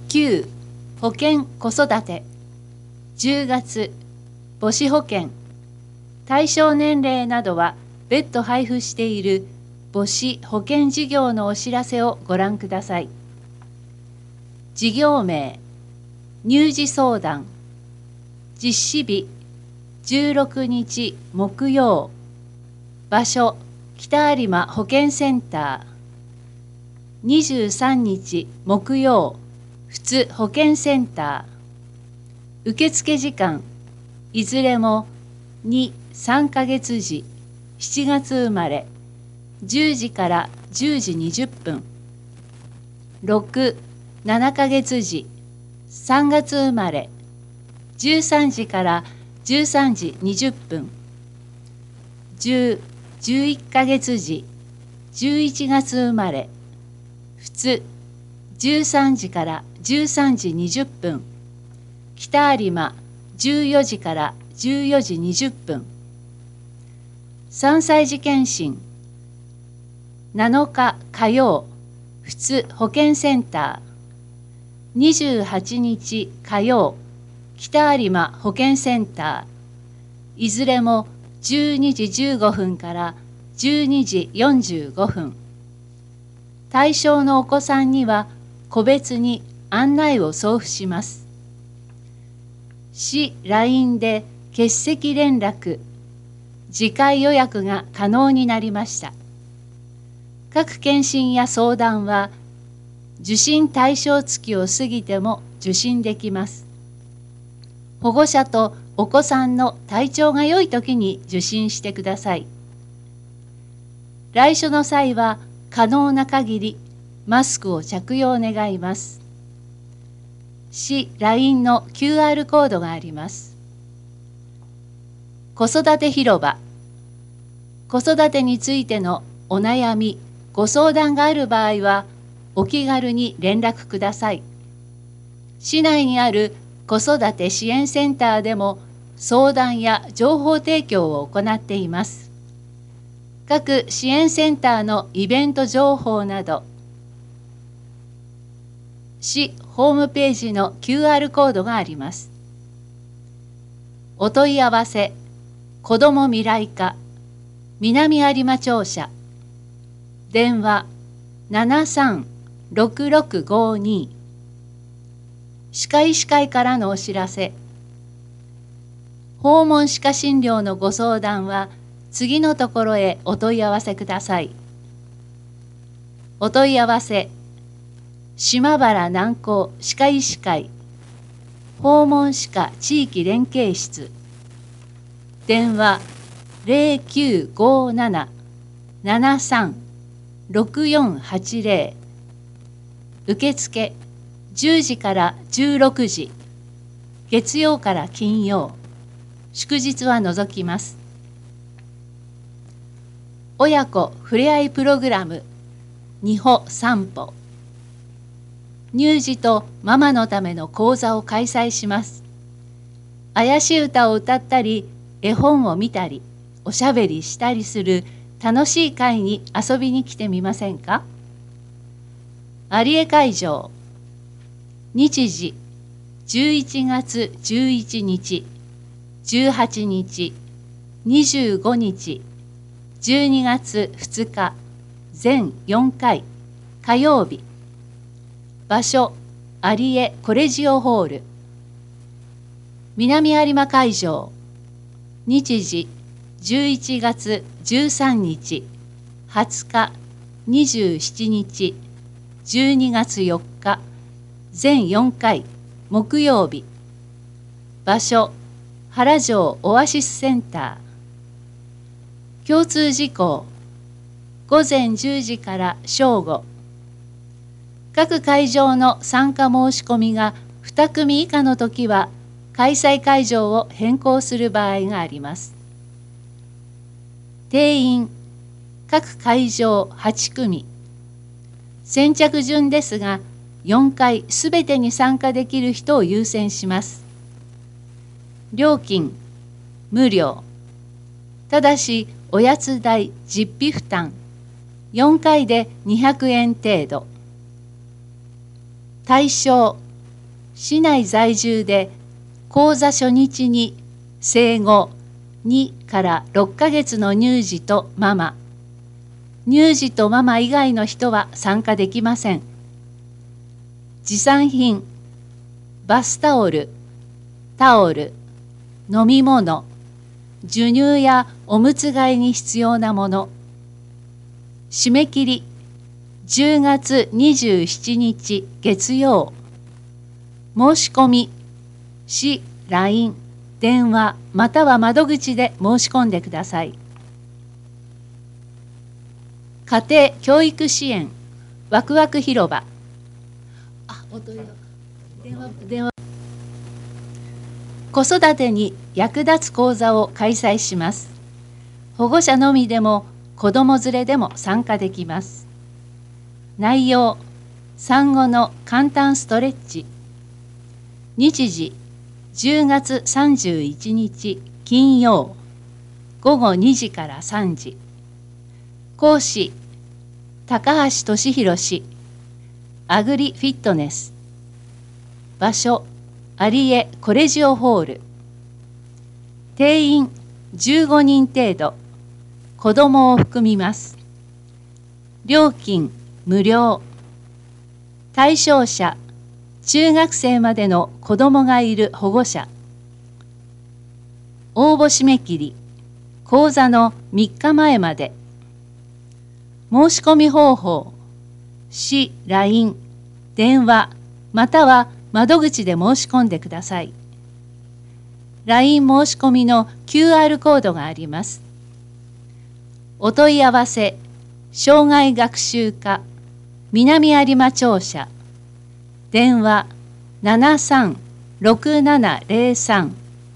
9保険子育て10月母子保険対象年齢などは別途配布している母子保険事業のお知らせをご覧ください。事業名乳児相談実施日16日木曜場所北有馬保健センター23日木曜普通保健センター受付時間いずれも2、3ヶ月時7月生まれ10時から10時20分6、7ヶ月時3月生まれ13時から13時20分10、11ヶ月時11月生まれ普通13時から13時20分北有馬14時から14時20分3歳児検診7日火曜普通保健センター28日火曜北有馬保健センターいずれも12時15分から12時45分対象のお子さんには個別に案内を送付します。市 LINE で欠席連絡次回予約が可能になりました。各検診や相談は受診対象月を過ぎても受診できます。保護者とお子さんの体調が良い時に受診してください。来所の際は可能な限りマスクを着用願います。市 LINE の QR コードがあります。子育て広場子育てについてのお悩み、ご相談がある場合はお気軽に連絡ください。市内にある子育て支援センターでも相談や情報提供を行っています。各支援センターのイベント情報など、市ホームページの QR コードがあります。お問い合わせ、子ども未来課、南有馬庁舎、電話736652、歯科医師会からのお知らせ、訪問歯科診療のご相談は、次のところへお問い合わせください。お問い合わせ、島原南高歯科医師会、訪問歯科地域連携室、電話0957-73-6480、受付10時から16時、月曜から金曜、祝日は除きます。親子ふれあいプログラム二歩三歩乳児とママのための講座を開催します。怪しい歌を歌ったり絵本を見たりおしゃべりしたりする楽しい会に遊びに来てみませんか。有江会場日時11月11日18日25日12月2日全4回火曜日場所有江コレジオホール南有馬会場日時11月13日20日27日12月4日全4回木曜日場所原城オアシスセンター共通事項午前10時から正午各会場の参加申し込みが2組以下のときは開催会場を変更する場合があります。定員各会場8組先着順ですが4回すべてに参加できる人を優先します。料金無料ただしおやつ代実費負担4回で200円程度対象市内在住で講座初日に生後2から6ヶ月の乳児とママ、乳児とママ以外の人は参加できません。持参品、バスタオル、タオル、飲み物、授乳やおむつ替えに必要なもの。締め切り、10月27日月曜。申し込み、市、LINE、電話または窓口で申し込んでください。家庭教育支援ワクワク広場。お問い合わせ電話。子育てに役立つ講座を開催します。保護者のみでも子ども連れでも参加できます。内容、産後の簡単ストレッチ。日時、10月31日金曜、午後2時から3時。講師、高橋俊弘氏、アグリフィットネス。場所、有江コレジオホール。定員15人程度、子どもを含みます。料金無料。対象者、中学生までの子どもがいる保護者。応募締め切り、講座の3日前まで。申し込み方法、市、LINE、電話、または窓口で申し込んでください。LINE 申し込みの QR コードがあります。お問い合わせ、障害学習課、南有馬庁舎、電話736703。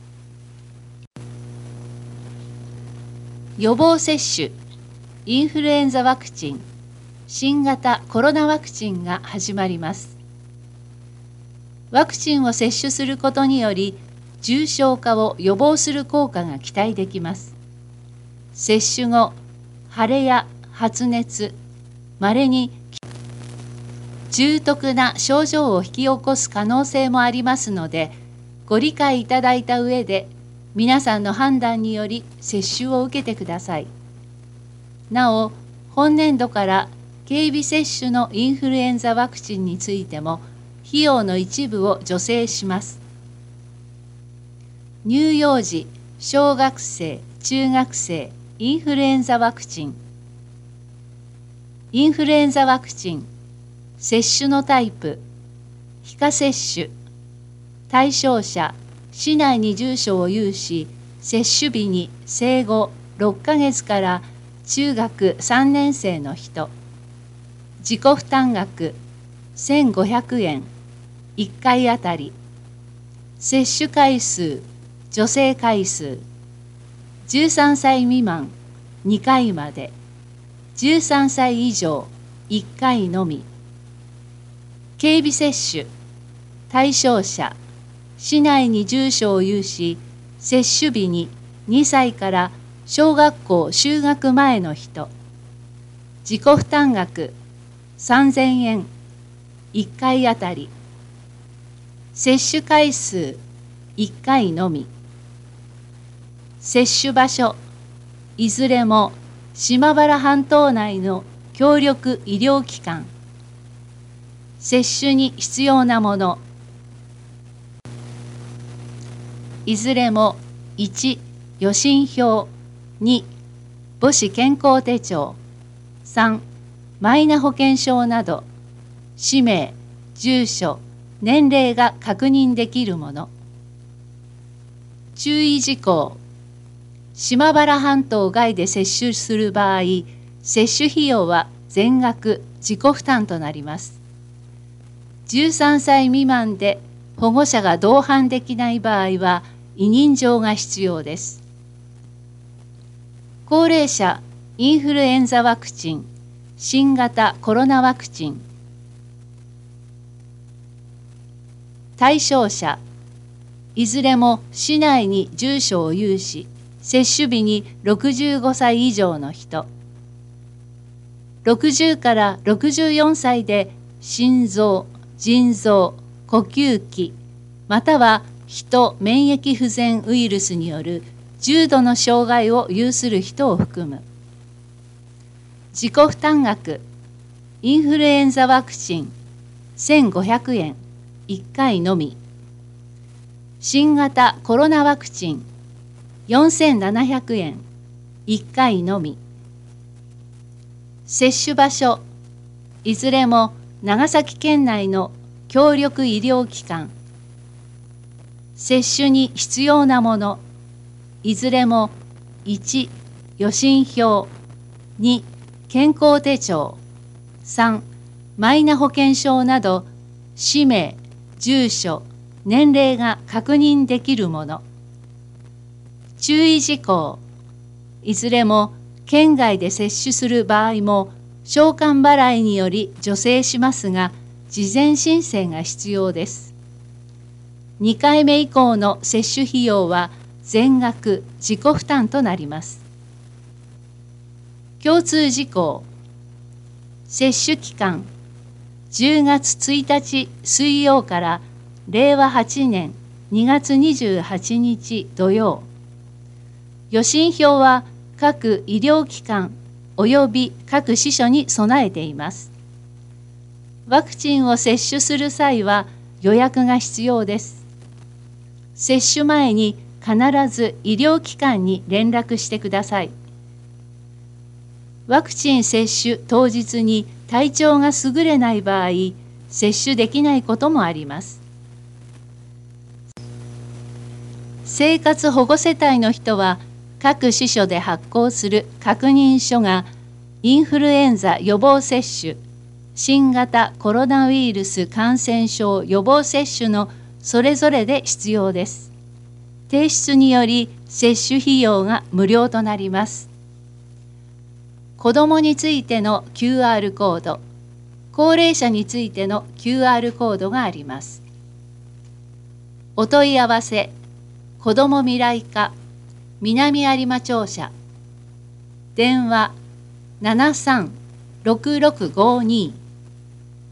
予防接種、インフルエンザワクチン、新型コロナワクチンが始まります。ワクチンを接種することにより、重症化を予防する効果が期待できます。接種後、腫れや発熱、稀に重篤な症状を引き起こす可能性もありますので、ご理解いただいた上で、皆さんの判断により接種を受けてください。なお、本年度から経鼻接種のインフルエンザワクチンについても、費用の一部を助成します。乳幼児、小学生、中学生、インフルエンザワクチン。インフルエンザワクチン、接種のタイプ、皮下接種。対象者、市内に住所を有し、接種日に生後6ヶ月から中学3年生の人。自己負担額1500円、1回あたり。接種回数、助成回数。13歳未満2回まで。13歳以上1回のみ。経鼻接種。対象者、市内に住所を有し、接種日に2歳から小学校就学前の人。自己負担額3000円、1回あたり。接種回数1回のみ。接種場所、いずれも島原半島内の協力医療機関。接種に必要なもの。いずれも1、予診票、2、母子健康手帳、3、マイナ保険証など、氏名、住所、年齢が確認できるもの。注意事項。島原半島外で接種する場合、接種費用は全額自己負担となります。13歳未満で保護者が同伴できない場合は、委任状が必要です。高齢者インフルエンザワクチン、新型コロナワクチン。対象者、いずれも市内に住所を有し、接種日に65歳以上の人。60から64歳で心臓、腎臓、 呼吸器または人免疫不全ウイルスによる重度の障害を有する人を含む。自己負担額、インフルエンザワクチン1500円1回のみ。新型コロナワクチン4700円1回のみ。接種場所、いずれも長崎県内の協力医療機関。接種に必要なもの、いずれも1、予診票、2、健康手帳、3、マイナ保険証など、氏名、住所、年齢が確認できるもの。注意事項、いずれも県外で接種する場合も、償還払いにより助成しますが、事前申請が必要です。2回目以降の接種費用は全額自己負担となります。共通事項、接種期間、10月1日水曜から令和8年2月28日土曜。予診票は各医療機関及び各支所に備えています。ワクチンを接種する際は予約が必要です。接種前に必ず医療機関に連絡してください。ワクチン接種当日に体調が優れない場合、接種できないこともあります。生活保護世帯の人は、各支所で発行する確認書が、インフルエンザ予防接種、新型コロナウイルス感染症予防接種のそれぞれで必要です。提出により接種費用が無料となります。子どもについての QR コード、高齢者についての QR コードがあります。お問い合わせ、子ども未来課、南有馬庁舎、電話73-6652